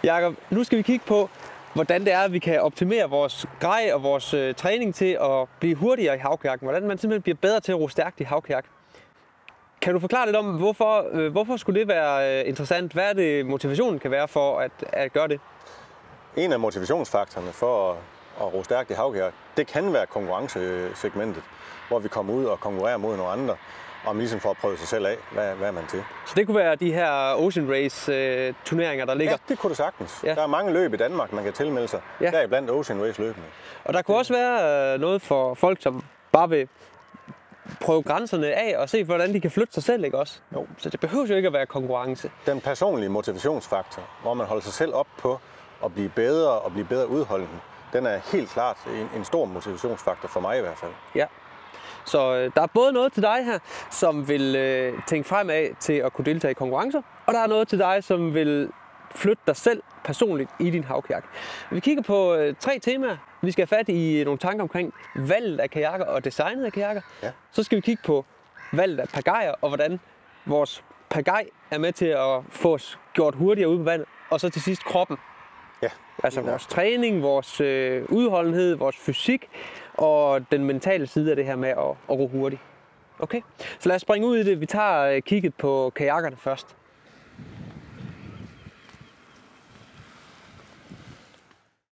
Jakob, nu skal vi kigge på, hvordan det er, at vi kan optimere vores grej og vores træning til at blive hurtigere i havkajakken. Hvordan man simpelthen bliver bedre til at ro stærkt i havkajak. Kan du forklare lidt om, hvorfor skulle det være interessant? Hvad er det, motivationen kan være for at gøre det? En af motivationsfaktorerne for at ro stærkt i havkajak, det kan være konkurrencesegmentet, hvor vi kommer ud og konkurrerer mod nogle andre, og ligesom for at prøve sig selv af, hvad er man til. Så det kunne være de her Ocean Race turneringer, der ligger? Ja, det kunne det sagtens. Ja. Der er mange løb i Danmark, man kan tilmelde sig. Ja. Der er blandt Ocean Race løbende. Og der kunne også være noget for folk, som bare vil prøve grænserne af og se, hvordan de kan flytte sig selv, ikke også? Jo. Så det behøver jo ikke at være konkurrence. Den personlige motivationsfaktor, hvor man holder sig selv op på at blive bedre og blive bedre udholdende, den er helt klart en stor motivationsfaktor for mig i hvert fald. Ja. Så der er både noget til dig her, som vil tænke fremad til at kunne deltage i konkurrencer, og der er noget til dig, som vil flytte dig selv personligt i din havkajak. Vi kigger på 3 temaer. Vi skal have fat i nogle tanker omkring valget af kajakker og designet af kajakker. Ja. Så skal vi kigge på valget af pagajer og hvordan vores pagaj er med til at få os gjort hurtigere ude på vandet. Og så til sidst kroppen. Ja. Altså vores træning, vores udholdenhed, vores fysik og den mentale side af det her med at ro hurtigt. Okay, så lad os springe ud i det. Vi tager kigget på kajakkerne først.